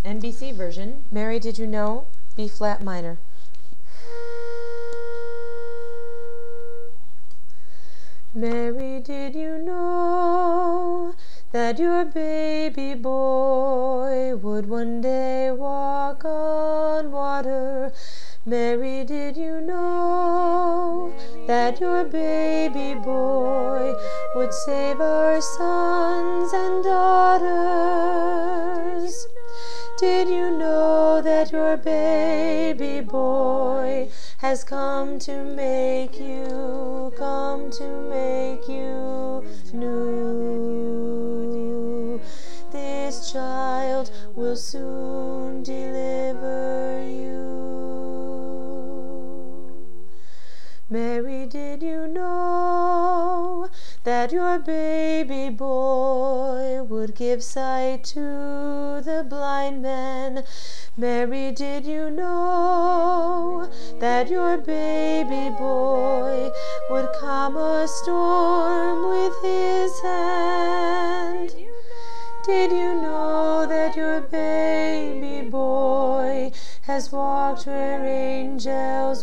NBC version, Mary, Did You Know? B flat minor. Mary, did you know that your baby boy would one day walk on water? Mary, did you know that your baby boy would save our sons and daughters? Did you know that your baby boy has come to make you new? This child will soon deliver you. Mary, did you know that your baby boy would give sight to the blind man? Mary, did you know that your baby boy would calm a storm with his hand? Did you know that your baby boy has walked where angels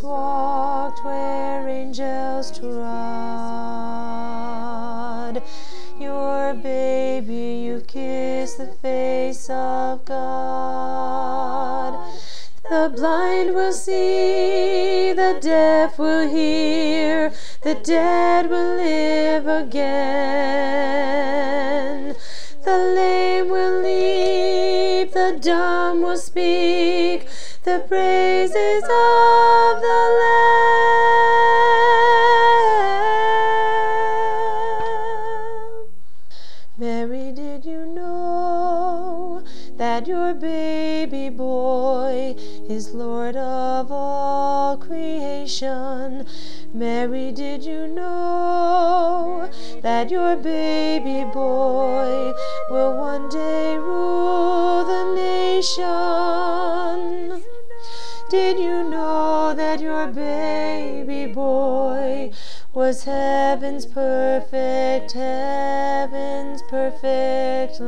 trod? Your baby, you've kissed the face of God. The blind will see, the deaf will hear, the dead will live again. The lame will leap, the dumb will speak, the praises of the Lamb. Mary, did you know that your baby boy is Lord of all creation? Mary, did you know that your baby boy will one day rule the nation? Did you know that your baby boy was heaven's perfect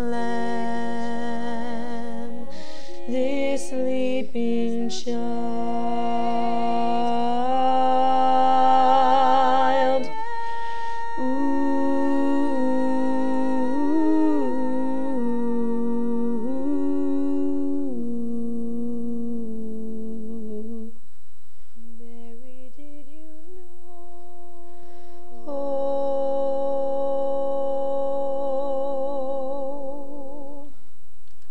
Lamb? This sleeping child